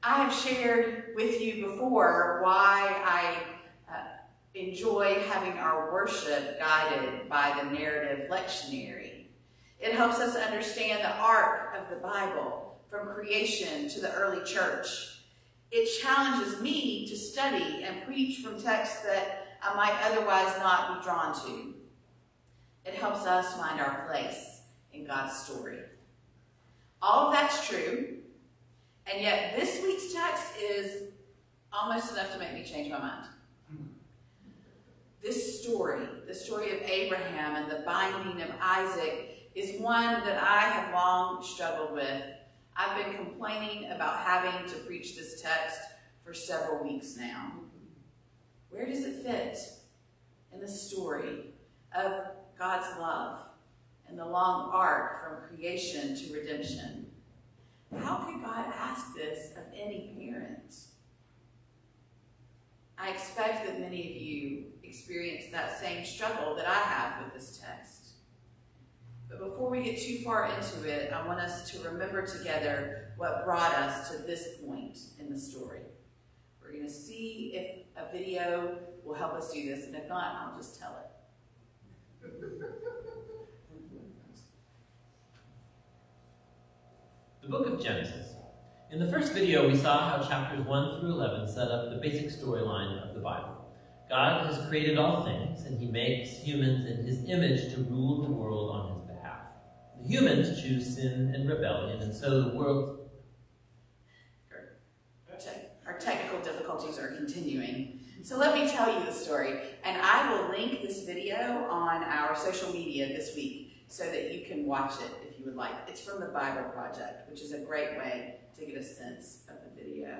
I have shared with you before why I enjoy having our worship guided by the narrative lectionary. It helps us understand the arc of the Bible from creation to the early church. It challenges me to study and preach from texts that I might otherwise not be drawn to. It helps us find our place in God's story. All of that's true, and yet this week's text is almost enough to make me change my mind. This story, the story of Abraham and the binding of Isaac, is one that I have long struggled with. I've been complaining about having to preach this text for several weeks now. Where does it fit in the story of God's love and the long arc from creation to redemption? How could God ask this of any parent? I expect that many of you experience that same struggle that I have with this text. But before we get too far into it, I want us to remember together what brought us to this point in the story. We're going to see if a video will help us do this, and if not, I'll just tell it. The book of Genesis. In the first video, we saw how chapters 1 through 11 set up the basic storyline of the Bible. God has created all things, and he makes humans in his image to rule the world on his behalf. The humans choose sin and rebellion, and so the world... Our technical difficulties are continuing. So let me tell you the story, and I will link this video on our social media this week so that you can watch it if you would like. It's from the Bible Project, which is a great way to get a sense of the video.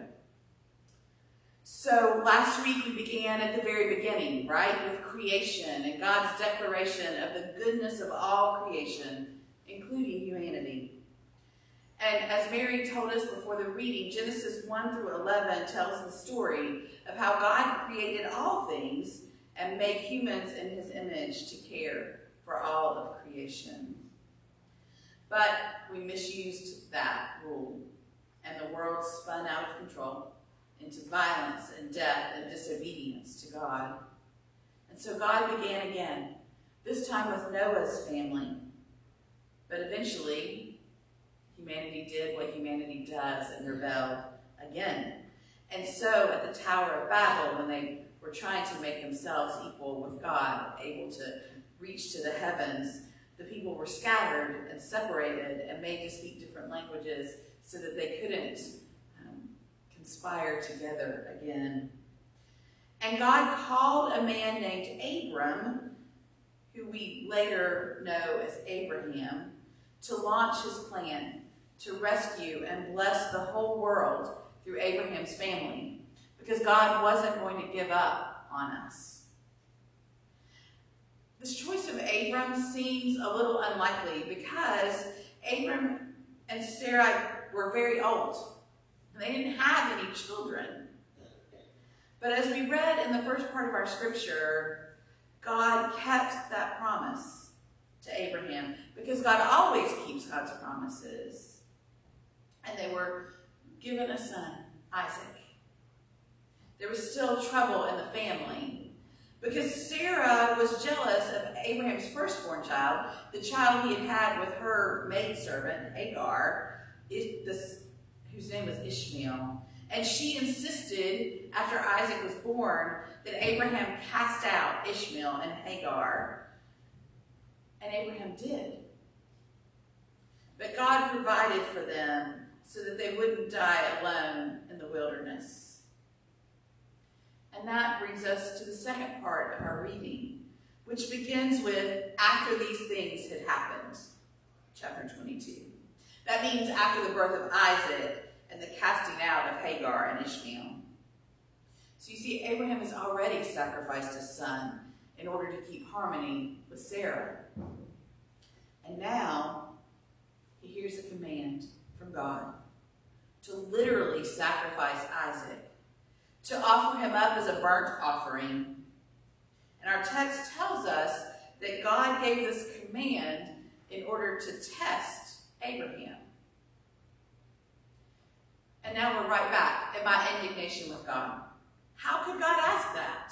So last week we began at the very beginning, right, with creation and God's declaration of the goodness of all creation, including humanity. And as Mary told us before the reading, Genesis 1 through 11 tells the story of how God created all things and made humans in his image to care for all of creation. But we misused that rule, and the world spun out of control into violence and death and disobedience to God. And so God began again, this time with Noah's family. But eventually, humanity did what humanity does and rebelled again. And so at the Tower of Babel, when they were trying to make themselves equal with God, able to reach to the heavens, the people were scattered and separated and made to speak different languages so that they couldn't conspire together again. And God called a man named Abram, who we later know as Abraham, to launch his plan to rescue and bless the whole world through Abraham's family, because God wasn't going to give up on us. This choice of Abram seems a little unlikely because Abram and Sarah were very old, and they didn't have any children. But as we read in the first part of our scripture, God kept that promise to Abraham, because God always keeps God's promises. And they were given a son, Isaac. There was still trouble in the family, because Sarah was jealous of Abraham's firstborn child, the child he had had with her maidservant, Hagar, whose name was Ishmael. And she insisted, after Isaac was born, that Abraham cast out Ishmael and Hagar. And Abraham did. But God provided for them so that they wouldn't die alone in the wilderness. And that brings us to the second part of our reading, which begins with, after these things had happened, chapter 22. That means after the birth of Isaac and the casting out of Hagar and Ishmael. So you see, Abraham has already sacrificed his son in order to keep harmony with Sarah. And now he hears a command from God to literally sacrifice Isaac, to offer him up as a burnt offering. And our text tells us that God gave this command in order to test Abraham. And And now we're right back at my indignation with God. How could God ask that?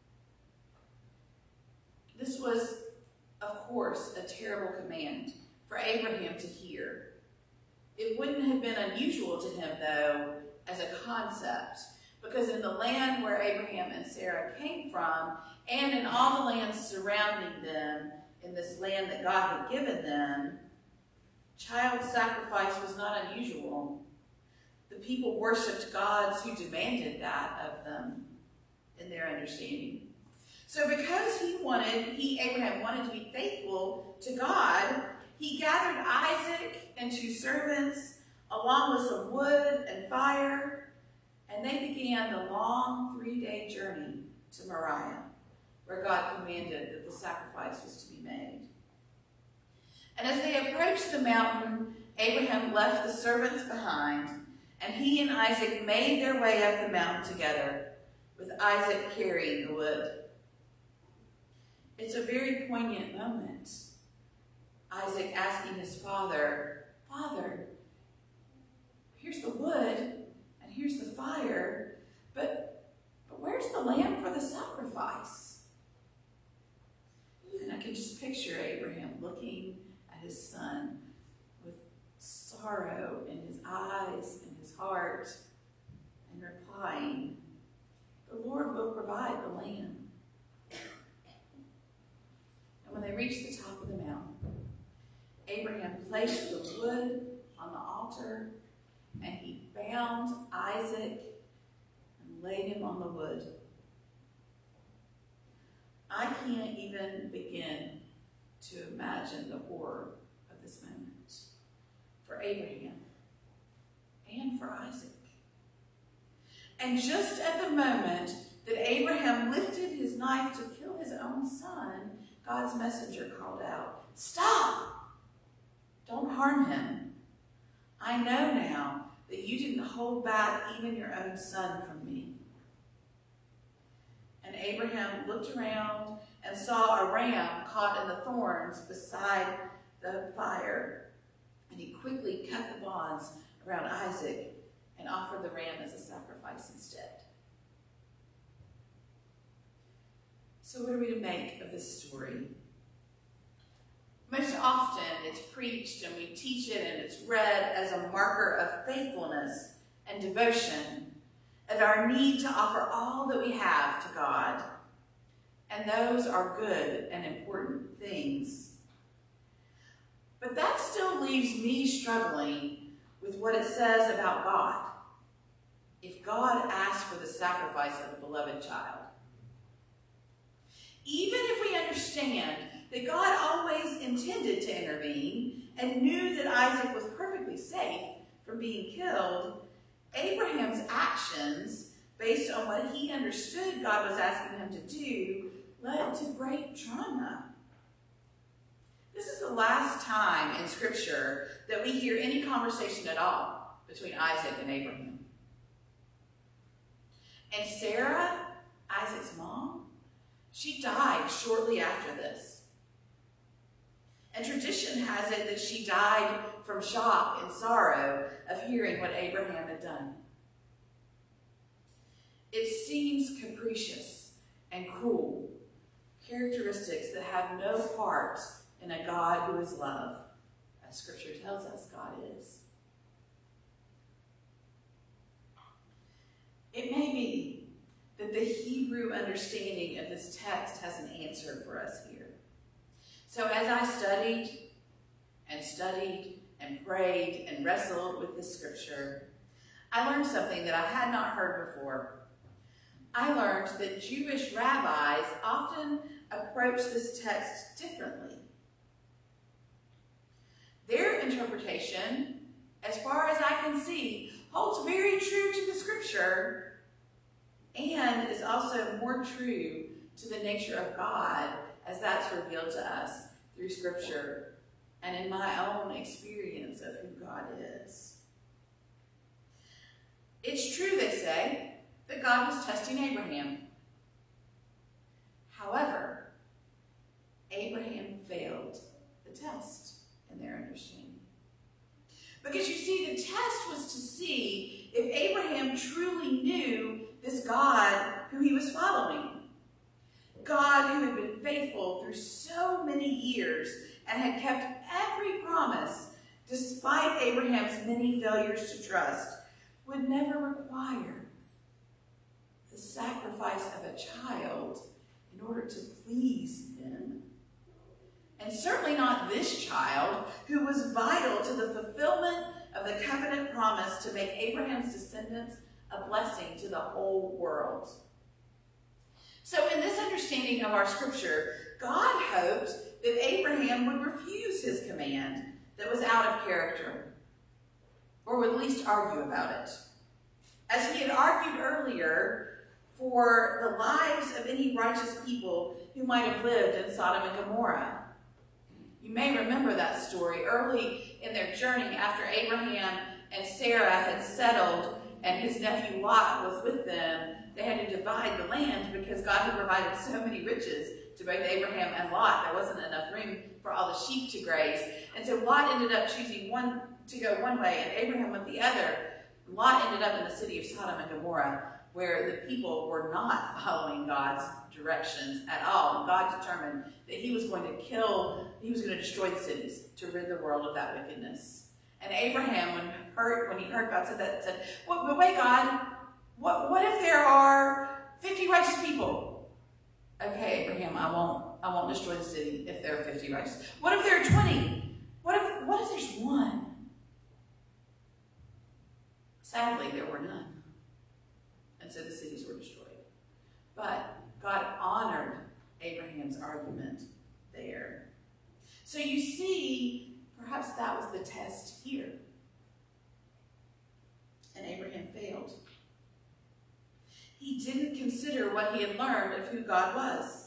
This was, of course, a terrible command for Abraham to hear. It wouldn't have been unusual to him, though, as a concept, because in the land where Abraham and Sarah came from, and in all the lands surrounding them, in this land that God had given them, child sacrifice was not unusual. The people worshipped gods who demanded that of them in their understanding. So because Abraham wanted to be faithful to God, he gathered Isaac and 2 servants, along with some wood and fire, and they began the long 3-day journey to Moriah, where God commanded that the sacrifice was to be made. And as they approached the mountain, Abraham left the servants behind, and he and Isaac made their way up the mountain together, with Isaac carrying the wood. It's a very poignant moment. Isaac asking his father, "Father, here's the wood and here's the fire, but where's the lamb for the sacrifice?" And I can just picture Abraham looking at his son with sorrow in his eyes and his heart and replying, "The Lord will provide the lamb." And when they reached the top of the mountain, Abraham placed the wood on the altar, and he bound Isaac and laid him on the wood. I can't even begin to imagine the horror of this moment for Abraham and for Isaac. And just at the moment that Abraham lifted his knife to kill his own son, God's messenger called out, "Stop! Don't harm him. I know now that you didn't hold back even your own son from me." And Abraham looked around and saw a ram caught in the thorns beside the fire. And he quickly cut the bonds around Isaac and offered the ram as a sacrifice instead. So what are we to make of this story? Most often it's preached and we teach it and it's read as a marker of faithfulness and devotion, of our need to offer all that we have to God. And those are good and important things. But that still leaves me struggling with what it says about God. If God asked for the sacrifice of a beloved child, even if we understand that God always intended to intervene and knew that Isaac was perfectly safe from being killed, Abraham's actions, based on what he understood God was asking him to do, led to great trauma. This is the last time in Scripture that we hear any conversation at all between Isaac and Abraham. And Sarah, Isaac's mom, she died shortly after this. And tradition has it that she died from shock and sorrow of hearing what Abraham had done. It seems capricious and cruel, characteristics that have no part in a God who is love, as Scripture tells us God is. It may be that the Hebrew understanding of this text has an answer for us here. So as I studied and prayed and wrestled with the Scripture, I learned something that I had not heard before. I learned that Jewish rabbis often approach this text differently. Their interpretation, as far as I can see, holds very true to the Scripture and is also more true to the nature of God as that's revealed to us through Scripture and in my own experience of who God is. It's true, they say, that God was testing Abraham. However, Abraham failed the test in their understanding. Because you see, the test was to see if Abraham truly knew this God who he was following. God who had been faithful through so many years and had kept every promise, despite Abraham's many failures to trust, would never require the sacrifice of a child in order to please him. And certainly not this child, who was vital to the fulfillment of the covenant promise to make Abraham's descendants a blessing to the whole world. So in this understanding of our scripture, God hoped that Abraham would refuse his command that was out of character, or would at least argue about it. As he had argued earlier for the lives of any righteous people who might have lived in Sodom and Gomorrah. You may remember that story early in their journey after Abraham and Sarah had settled and his nephew Lot was with them. They had to divide the land because God had provided so many riches to both Abraham and Lot. There wasn't enough room for all the sheep to graze. And so Lot ended up choosing to go one way and Abraham went the other. Lot ended up in the city of Sodom and Gomorrah, where the people were not following God's directions at all. And God determined that he was going to destroy the cities to rid the world of that wickedness. And Abraham, when he heard God said that, said, but wait, God, what if there are 50 righteous people? Okay, Abraham, I won't destroy the city if there are 50 righteous. What if there are 20? What if there's one? Sadly, there were none. And so the cities were destroyed. But God honored Abraham's argument there. So you see, perhaps that was the test here. And Abraham failed. He didn't consider what he had learned of who God was.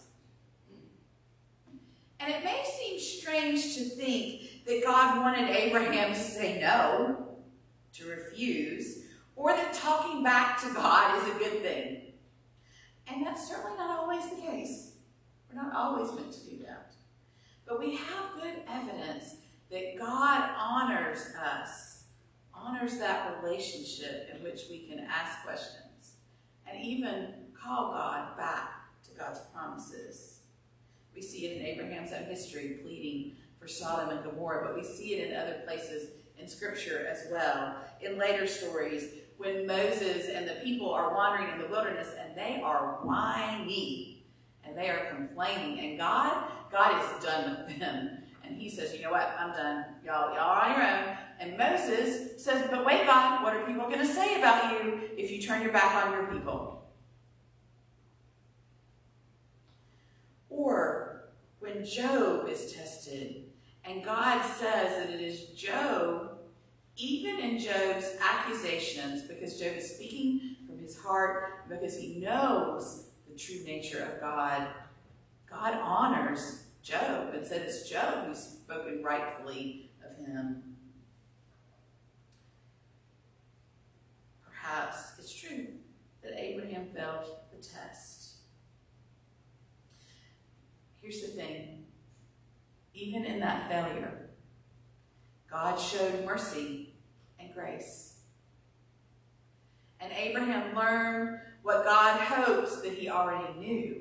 And it may seem strange to think that God wanted Abraham to say no, to refuse, or that talking back to God is a good thing. And that's certainly not always the case. We're not always meant to do that. But we have good evidence that God honors us, honors that relationship in which we can ask questions and even call God back to God's promises. We see it in Abraham's own history, pleading for Sodom and Gomorrah, but we see it in other places in Scripture as well. In later stories, when Moses and the people are wandering in the wilderness and they are whiny and they are complaining, and God is done with them. And he says, you know what, I'm done. Y'all are on your own. And Moses says, but wait, God, what are people going to say about you if you turn your back on your people? Or when Job is tested and God says that it is Job, even in Job's accusations, because Job is speaking from his heart, because he knows the true nature of God, God honors Job and said it's Job who's spoken rightfully of him. Perhaps it's true that Abraham failed the test. Here's the thing. Even in that failure, God showed mercy and grace. And Abraham learned what God hopes that he already knew.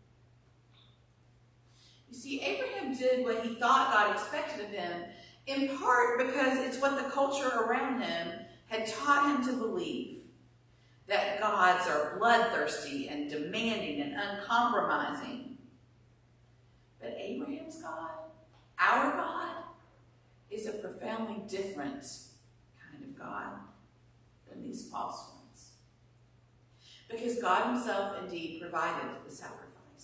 You see, Abraham did what he thought God expected of him, in part because it's what the culture around him had taught him to believe, that gods are bloodthirsty and demanding and uncompromising. But Abraham's God, our God, is a profoundly different kind of God than these false ones. Because God himself indeed provided the sacrifice.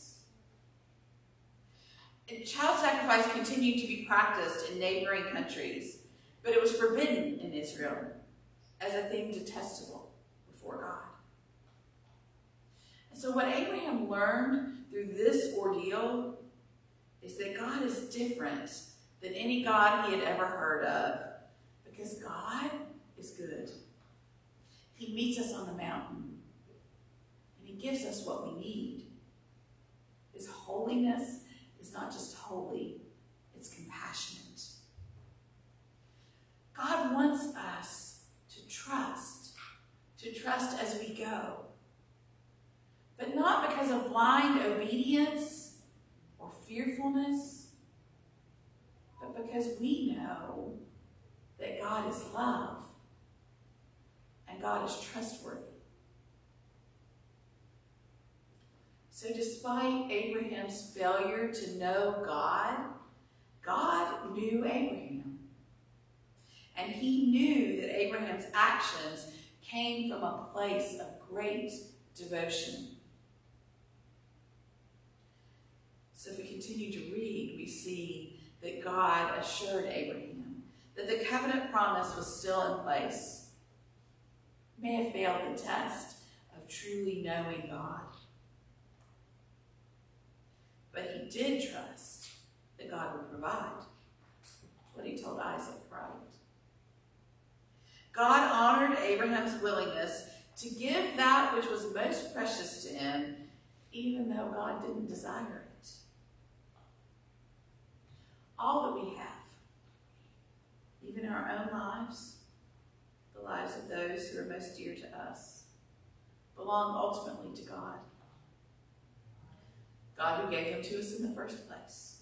And child sacrifice continued to be practiced in neighboring countries, but it was forbidden in Israel as a thing detestable before God. And so what Abraham learned through this ordeal is that God is different than any God he had ever heard of, because God is good. He meets us on the mountain, and he gives us what we need. His holiness is not just holy, it's compassionate. God wants us to trust trust as we go. But not because of blind obedience or fearfulness, but because we know that God is love and God is trustworthy. So despite Abraham's failure to know God, God knew Abraham. And he knew that Abraham's actions came from a place of great devotion. So if we continue to read, we see that God assured Abraham that the covenant promise was still in place. He may have failed the test of truly knowing God, but he did trust that God would provide. That's what he told Isaac, right? God honored Abraham's willingness to give that which was most precious to him, even though God didn't desire it. All that we have, even our own lives, the lives of those who are most dear to us, belong ultimately to God. God who gave them to us in the first place.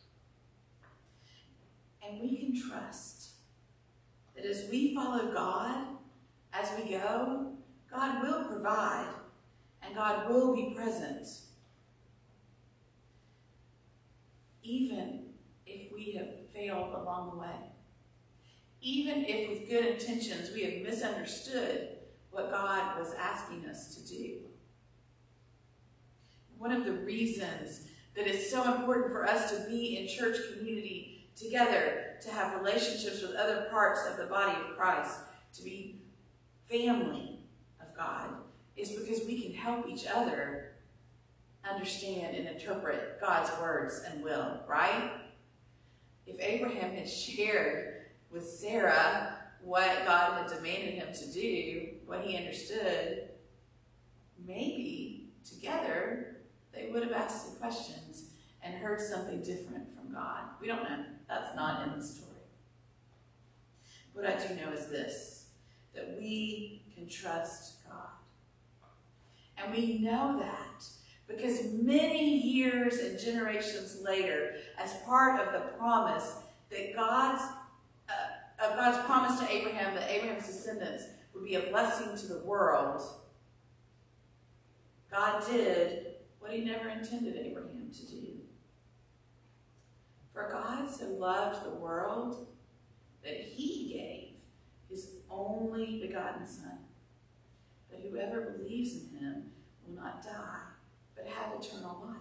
And we can trust that as we follow God, as we go, God will provide and God will be present. Even if we have failed along the way. Even if with good intentions we have misunderstood what God was asking us to do. One of the reasons that it's so important for us to be in church community together, to have relationships with other parts of the body of Christ, to be family of God, is because we can help each other understand and interpret God's words and will, right? If Abraham had shared with Sarah what God had demanded him to do, what he understood, maybe together they would have asked some questions and heard something different from God. We don't know. That's not in the story. What I do know is this, that we can trust God. And we know that because many years and generations later, as part of the promise that God's promise to Abraham, that Abraham's descendants would be a blessing to the world, God did what he never intended Abraham to do. For God so loved the world that he gave his only begotten Son, that whoever believes in him will not die, but have eternal life.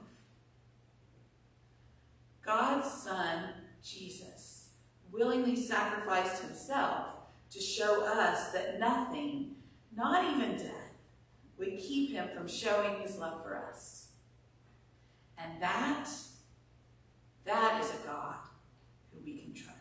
God's Son, Jesus, willingly sacrificed himself to show us that nothing, not even death, would keep him from showing his love for us. And that is a God who we can trust.